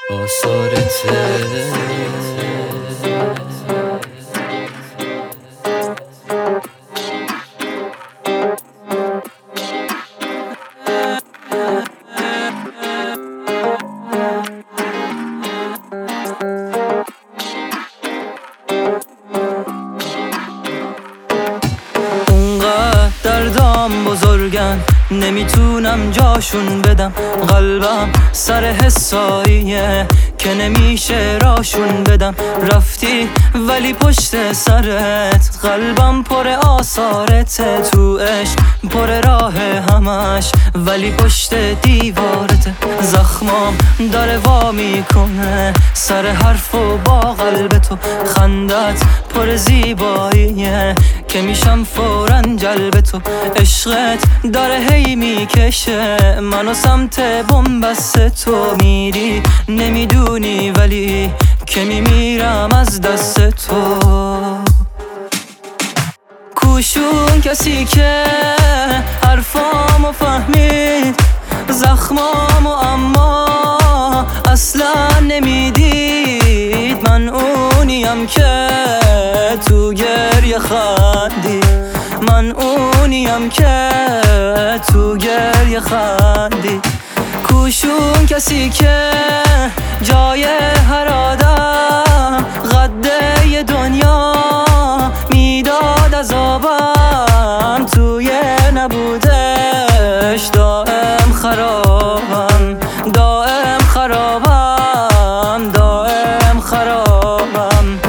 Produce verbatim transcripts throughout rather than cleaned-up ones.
آثارته اونقدر دردام بزرگن نمیتونم جاشون بدم، قلبم سر حساییه که نمیشه راشون بدم. رفتی ولی پشت سرت قلبم پر آثارته، تو عشق پر راه همش ولی پشت دیوارته. زخمام داره وا میکنه سر حرف و با قلب تو، خندت پر زیباییه که میشم فوراً جلب تو. عشقت داره هی میکشه منو سمت بن‌بست تو، میری نمیدونی ولی که میمیرم از دست تو. کوشون کسی که حرفامو فهمید، زخمامو اما اصلا نمیدید. من اونیم که تو گریه خندید، من اونیم که تو گریه خندید. کوشون کسی که جای هر آدم قده ی دنیا میداد عذابم، توی نبودش دائم خرابم، دائم خرابم، دائم خرابم.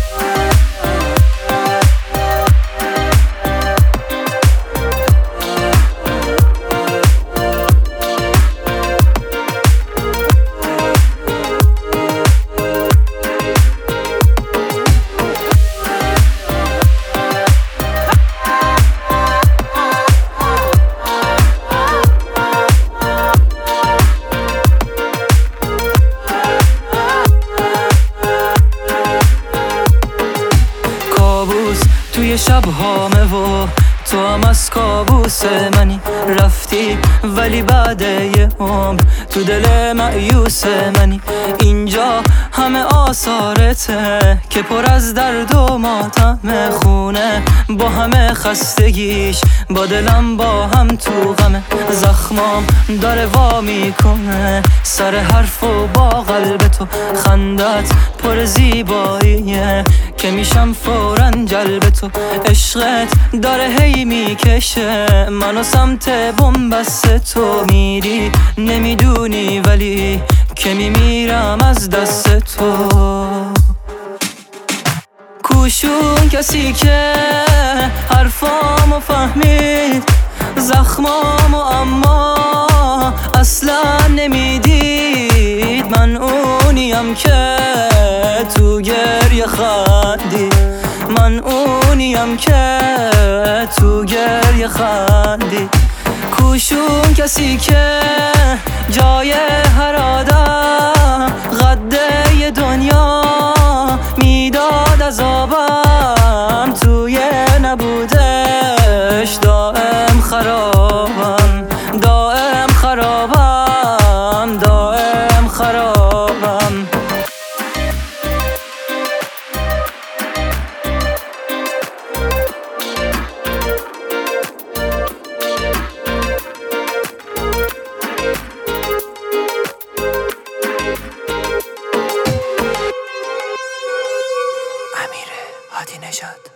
توی شب هامه و تو هم از کابوس منی، رفتی ولی بعد یه عمر تو دل مایوس منی. اینجا همه آثارته که پر از درد و ماتم، خونه با همه خستگیش با دلم با هم تو غمه. زخمام داره وا میکنه سر حرف و با قلب تو، خندت پر زیباییه که میشم فوراً جلب تو. عشقت داره هی میکشه منو سمت بن‌بست تو، میری نمیدونی ولی که میمیرم از دست تو. کوشون کسی که حرفامو فهمید، زخمامو اما اصلا نمیدید. من اونیم که تو گریه خندید، من اونیم که تو گریه خندید. کوشون کسی که جای هر آدم قده ی دنیا میداد عذابم، توی نبودش دائم خرابم، دائم خرابم، دائم خرابم. امیر هادی نژاد.